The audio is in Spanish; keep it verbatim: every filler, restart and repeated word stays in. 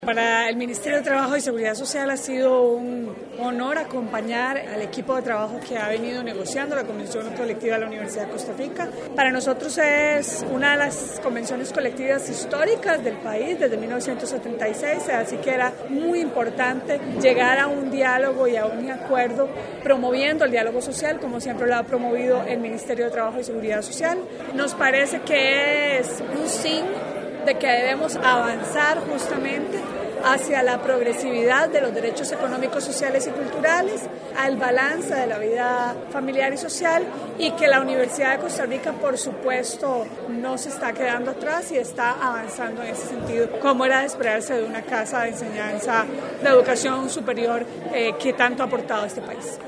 Para el Ministerio de Trabajo y Seguridad Social ha sido un honor acompañar al equipo de trabajo que ha venido negociando la Convención Colectiva de la Universidad de Costa Rica. Para nosotros es una de las convenciones colectivas históricas del país desde mil novecientos setenta y seis, así que era muy importante llegar a un diálogo y a un acuerdo promoviendo el diálogo social, como siempre lo ha promovido el Ministerio de Trabajo y Seguridad Social. Nos parece que es un signo de que debemos avanzar justamente hacia la progresividad de los derechos económicos, sociales y culturales, al balance de la vida familiar y social, y que la Universidad de Costa Rica, por supuesto, no se está quedando atrás y está avanzando en ese sentido, como era de esperarse de una casa de enseñanza de educación superior eh, que tanto ha aportado a este país.